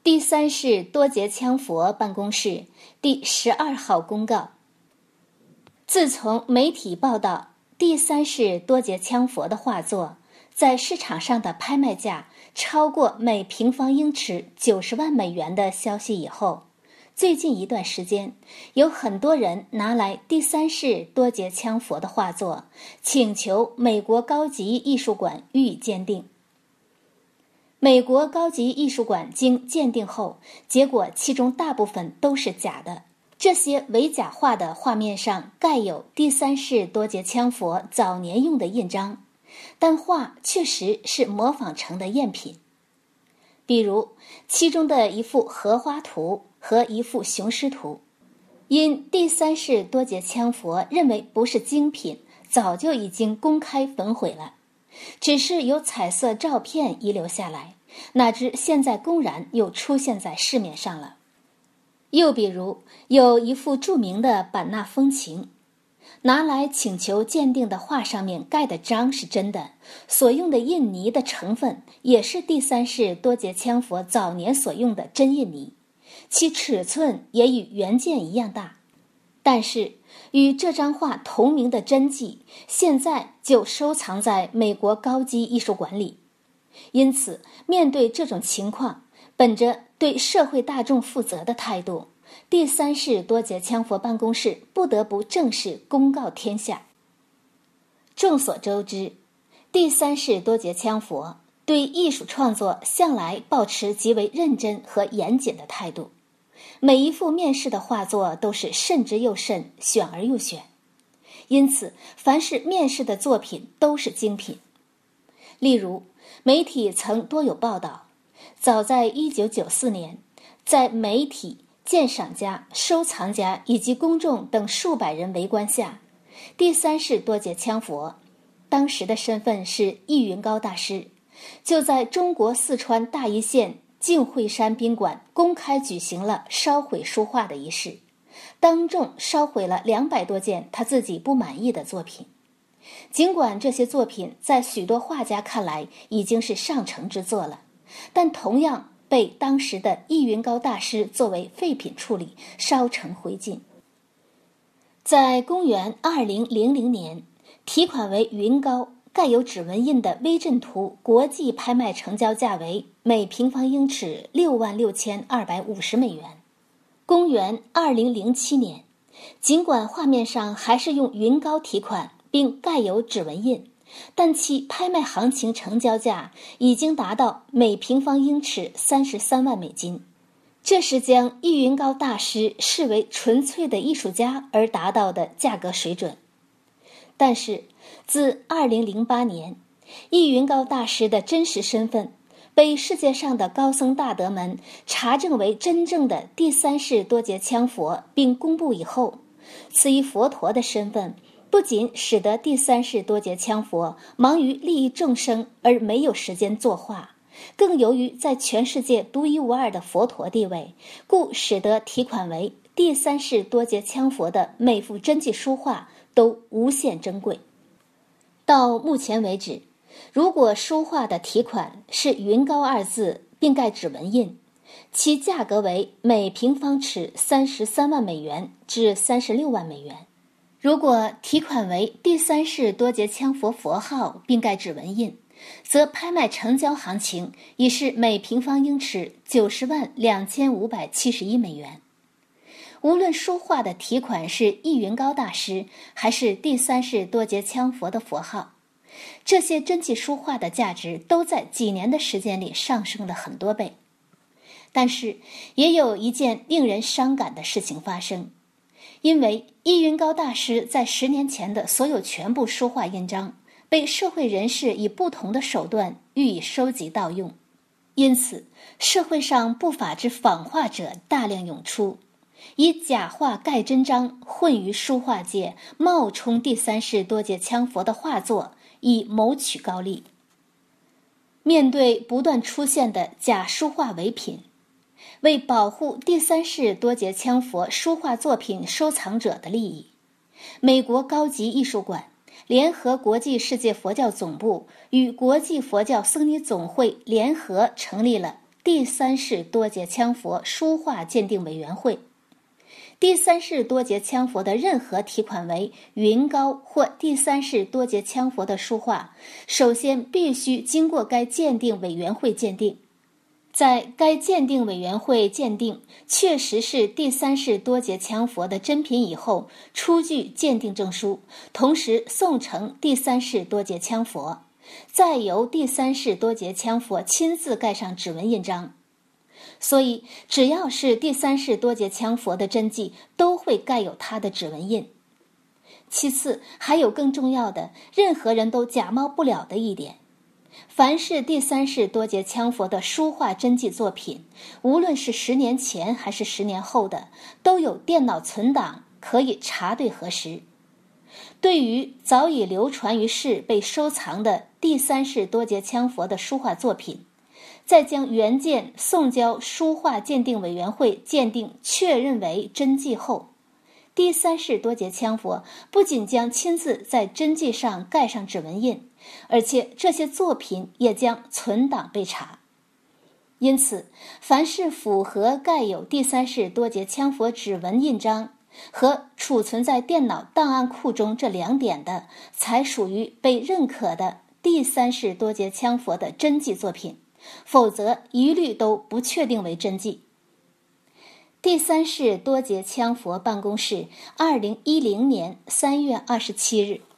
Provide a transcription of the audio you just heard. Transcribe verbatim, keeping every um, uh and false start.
第三世多杰羌佛办公室第十二号公告：自从媒体报道第三世多杰羌佛的画作在市场上的拍卖价超过每平方英尺九十万美元的消息以后，最近一段时间，有很多人拿来第三世多杰羌佛的画作，请求美国高级艺术馆予以鉴定。美国高级艺术馆经鉴定后，结果其中大部分都是假的。这些伪假画的画面上盖有第三世多杰羌佛早年用的印章，但画确实是模仿成的赝品。比如其中的一幅荷花图和一幅雄狮图，因第三世多杰羌佛认为不是精品，早就已经公开焚毁了，只是有彩色照片遗留下来，哪知现在公然又出现在市面上了。又比如有一幅著名的版纳风情，拿来请求鉴定的画上面盖的章是真的，所用的印泥的成分也是第三世多杰羌佛早年所用的真印泥，其尺寸也与原件一样大，但是与这张画同名的真迹现在就收藏在美国高级艺术馆里。因此面对这种情况，本着对社会大众负责的态度，第三世多杰羌佛办公室不得不正式公告天下。众所周知，第三世多杰羌佛对艺术创作向来保持极为认真和严谨的态度，每一幅面世的画作都是慎之又慎，选而又选，因此凡是面世的作品都是精品。例如媒体曾多有报道，早在一九九四年，在媒体、鉴赏家、收藏家以及公众等数百人围观下，第三世多杰羌佛当时的身份是易云高大师，就在中国四川大邑县净慧山宾馆公开举行了烧毁书画的仪式，当众烧毁了两百多件他自己不满意的作品。尽管这些作品在许多画家看来已经是上乘之作了，但同样被当时的易云高大师作为废品处理，烧成灰烬。在公元二零零零年，题款为云高、盖有指纹印的微阵图国际拍卖成交价为每平方英尺六万六千二百五十美元。公元二零零七年，尽管画面上还是用云高题款并盖有指纹印，但其拍卖行情成交价已经达到每平方英尺三十三万美金，这是将易云高大师视为纯粹的艺术家而达到的价格水准。但是自二零零八年，易云高大师的真实身份被世界上的高僧大德们查证为真正的第三世多杰羌佛并公布以后，此一佛陀的身份不仅使得第三世多杰羌佛忙于利益众生而没有时间作画，更由于在全世界独一无二的佛陀地位，故使得题款为第三世多杰羌佛的每幅真迹书画都无限珍贵。到目前为止，如果书画的题款是云高二字并盖指纹印，其价格为每平方尺三十三万美元至三十六万美元。如果题款为第三世多杰羌佛佛号并盖指纹印，则拍卖成交行情已是每平方英尺九十万两千五百七十一美元。无论书画的题款是易云高大师还是第三世多杰羌佛的佛号，这些真迹书画的价值都在几年的时间里上升了很多倍。但是也有一件令人伤感的事情发生，因为易云高大师在十年前的所有全部书画印章被社会人士以不同的手段予以收集盗用，因此社会上不法之仿画者大量涌出，以假画盖真章混于书画界，冒充第三世多杰羌佛的画作，以谋取高利。面对不断出现的假书画伪品，为保护第三世多杰羌佛书画作品收藏者的利益，美国高级艺术馆联合国际世界佛教总部与国际佛教僧尼总会联合成立了第三世多杰羌佛书画鉴定委员会。第三世多杰羌佛的任何题款为云高或第三世多杰羌佛的书画，首先必须经过该鉴定委员会鉴定。在该鉴定委员会鉴定确实是第三世多杰羌佛的真品以后，出具鉴定证书，同时送呈第三世多杰羌佛，再由第三世多杰羌佛亲自盖上指纹印章。所以只要是第三世多杰羌佛的真迹，都会盖有他的指纹印。其次，还有更重要的，任何人都假冒不了的一点，凡是第三世多杰羌佛的书画真迹作品，无论是十年前还是十年后的，都有电脑存档，可以查对核实。对于早已流传于世被收藏的第三世多杰羌佛的书画作品，再将原件送交书画鉴定委员会鉴定确认为真迹后，第三世多杰羌佛不仅将亲自在真迹上盖上指纹印，而且这些作品也将存档被查。因此，凡是符合盖有第三世多杰羌佛指纹印章和储存在电脑档案库中这两点的，才属于被认可的第三世多杰羌佛的真迹作品，否则一律都不确定为真迹。第三世多杰羌佛办公室二零一零年三月二十七日。